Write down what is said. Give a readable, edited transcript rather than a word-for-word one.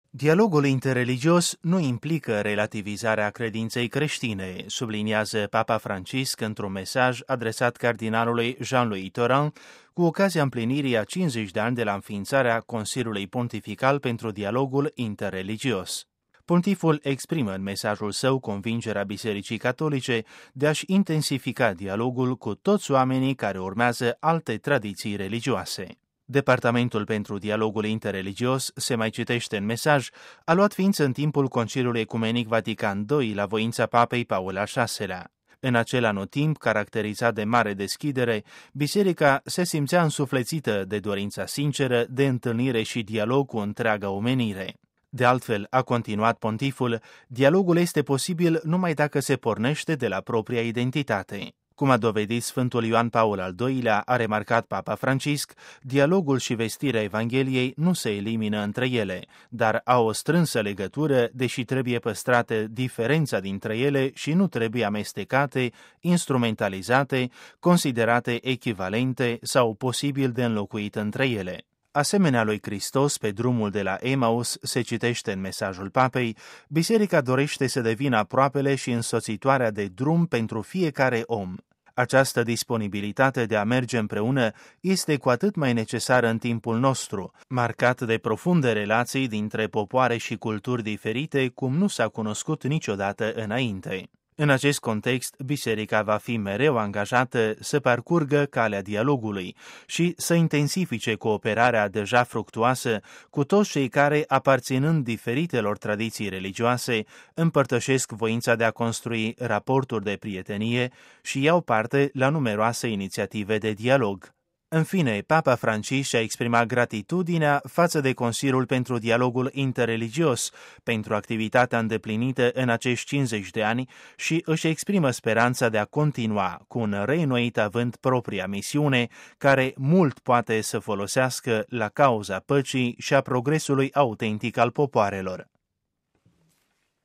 Dialogul interreligios nu implică relativizarea credinței creștine, subliniază Papa Francisc într-un mesaj adresat cardinalului Jean-Louis Tauran cu ocazia împlinirii a 50 de ani de la înființarea Consiliului Pontifical pentru Dialogul Interreligios. Pontiful exprimă în mesajul său convingerea Bisericii Catolice de a-și intensifica dialogul cu toți oamenii care urmează alte tradiții religioase. Departamentul pentru dialogul interreligios, se mai citește în mesaj, a luat ființă în timpul Conciliului Ecumenic Vatican II la voința Papei Paul al VI-lea. În acel anotimp, caracterizat de mare deschidere, biserica se simțea însuflețită de dorința sinceră de întâlnire și dialog cu întreaga omenire. De altfel, a continuat pontiful, dialogul este posibil numai dacă se pornește de la propria identitate. Cum a dovedit Sfântul Ioan Paul al II-lea, a remarcat Papa Francisc, dialogul și vestirea Evangheliei nu se elimină între ele, dar au o strânsă legătură, deși trebuie păstrată diferența dintre ele și nu trebuie amestecate, instrumentalizate, considerate echivalente sau posibil de înlocuit între ele. Asemenea lui Hristos pe drumul de la Emaus, se citește în mesajul Papei, biserica dorește să devină aproapele și însoțitoarea de drum pentru fiecare om. Această disponibilitate de a merge împreună este cu atât mai necesară în timpul nostru, marcat de profunde relații dintre popoare și culturi diferite, cum nu s-a cunoscut niciodată înainte. În acest context, biserica va fi mereu angajată să parcurgă calea dialogului și să intensifice cooperarea deja fructuoasă cu toți cei care, aparținând diferitelor tradiții religioase, împărtășesc voința de a construi raporturi de prietenie și iau parte la numeroase inițiative de dialog. În fine, Papa Francisc și-a exprimat gratitudinea față de Consiliul pentru Dialogul Interreligios pentru activitatea îndeplinită în acești 50 de ani și își exprimă speranța de a continua cu un reînnoit avânt propria misiune, care mult poate să folosească la cauza păcii și a progresului autentic al popoarelor.